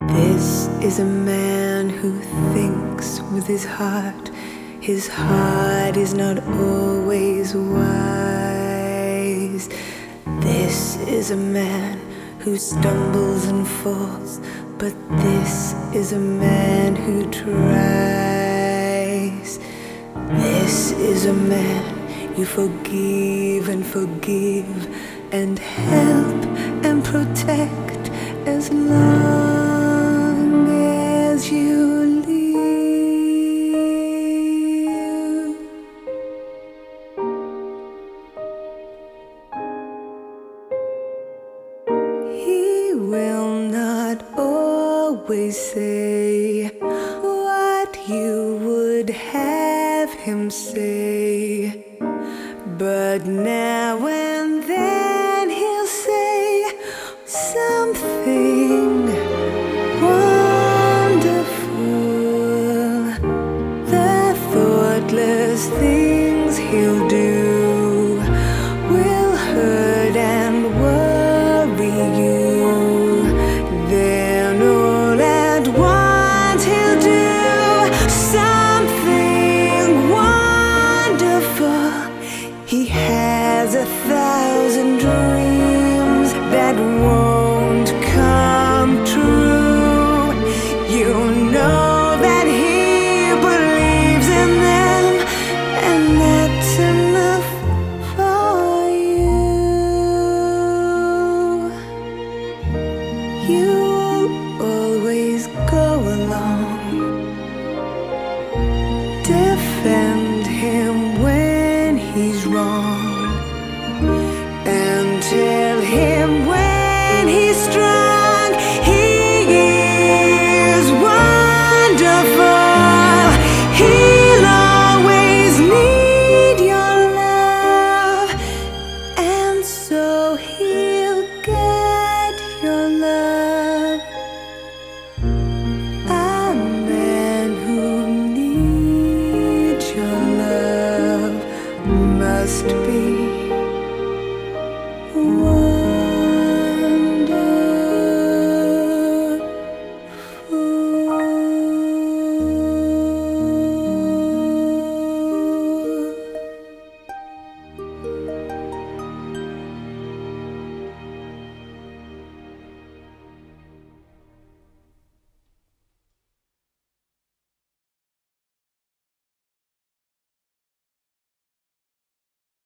This is a man who thinks with his heart. His heart is not always wise. This is a man who stumbles and falls, but this is a man who tries. This is a man you forgive and help and protect as long as you live. He will not always say what you would have him say, but now